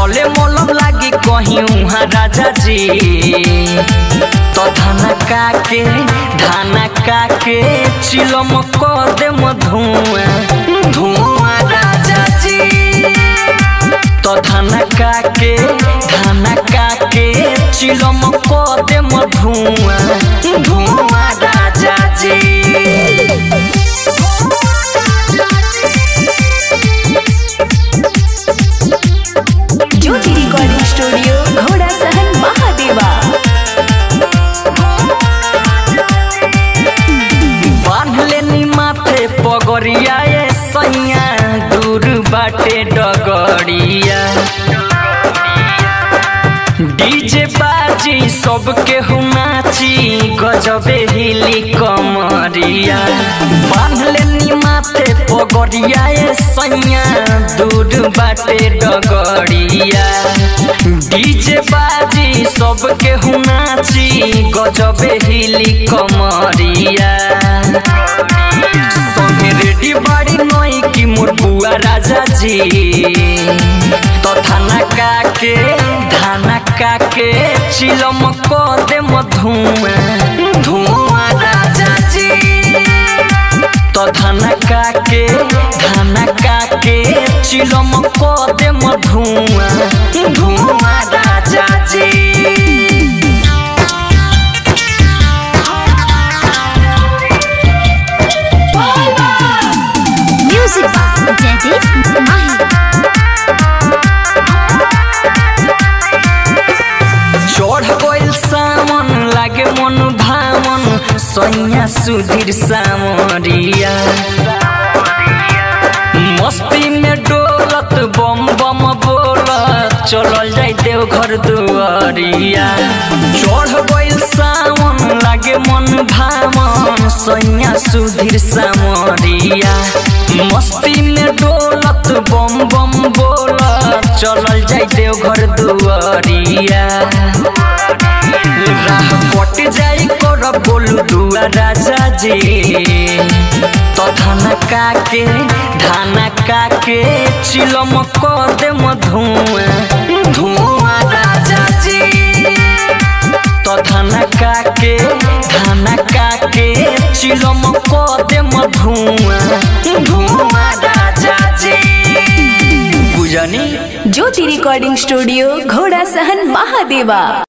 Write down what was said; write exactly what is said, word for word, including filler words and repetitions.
भले मोलब लागी कहीं उहाँ राजा जी तो धाना काके धाना काके चिलम कर दे धुआं धुआं राजा जी तो धाना काके धाना काके चिलम कर दे धुआं धुआं राजा जी। ज्योति रिकॉर्डिंग स्टूडियो घोड़ा सहन महादेवा। बांध लेनी माथे पगड़िया ये सैया दूर बाटे डगड़िया डीजे बाजी सबके हुनाची गजबे हिली कमरिया बांध लेनी माथे पगड़िया ये सैया दूर बाटे डगड़िया डीजे बाजी सबके हुनाची गजबे हिली कमरिया संगे रेडी बाड़ी नई की मोर बुआ राजा जी तो धाना काके धाना काके चिलम कर दे धुआं धुआं राजा जी तो धाना काके धाना काके चिलम कर दे धुआं धुआं राजा जी। चढ़ गइल सावन लागे मन भावन सैया सुधीर सामरिया मस्ती में डोलत बम बम बोलत चलल जाई देव घर दुआरिया चढ़ गइल सावन लागे मन भावन सैया सुधीर सामरिया मस्ती में डोलत बम बम बोलत चलल जाई देव घर दुआरिया राह कट जाई कर बोलू दुआ राजा जी तो धाना काके धाना काके चिलम कर दे धुआं धुआं राजा जी तो धाना काके धाना काके चिलम कर दे धुआं धुआं राजा जी बुझनी। ज्योति रिकॉर्डिंग स्टूडियो घोड़ा सहन महादेवा।